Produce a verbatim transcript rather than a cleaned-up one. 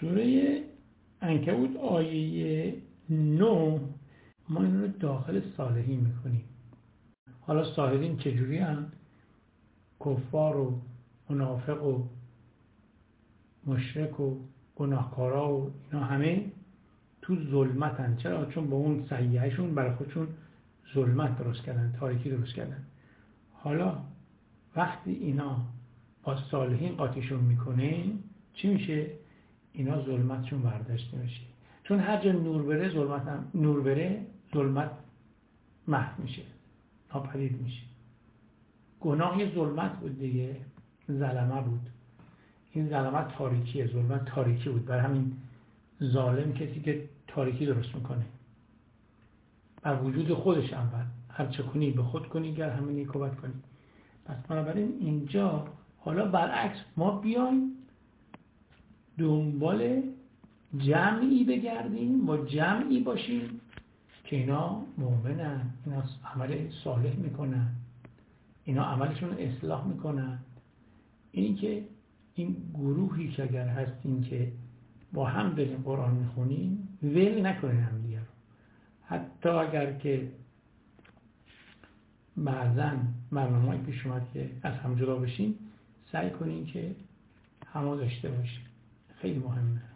سوره عنکبوت آیه نه ما این رو داخل صالحین میکنیم. حالا صالحین چجوری هم؟ کفار و منافق و مشرک و گناهکارا و اینا همه تو ظلمتن. چرا؟ چون با اون سیئهشون برای خودشون ظلمت درست کردن، تاریکی درست کردن. حالا وقتی اینا با صالحین قاطیشون میکنه چی میشه؟ اینا ظلمتشون برداشته میشه. چون هر جا نور بره ظلمت هم نور بره ظلمت محو میشه، ناپدید میشه. گناه یه ظلمت بود دیگه، ظلمه بود. این ظلمت تاریکیه، ظلمت تاریکی بود. برای همین ظالم کسی که تاریکی درست میکنه بر وجود خودش. اول هر چه کنی به خود کنی، گر همه نیکوبت کنی. پس بنابراین اینجا حالا برعکس ما بیایم دنبال جمعی بگردیم، با جمعی باشیم که اینا مؤمنن، اینا عمل صالح میکنن، اینا عملشون اصلاح میکنن. این که این گروهی که اگر هستین که با هم داریم قرآن میخونیم ول نکنین هم دیگه رو. حتی اگر که بعضا برنامه‌ای پیش اومد که از هم جدا بشین، سعی کنین که همو داشته باشین. خیلی مهمه.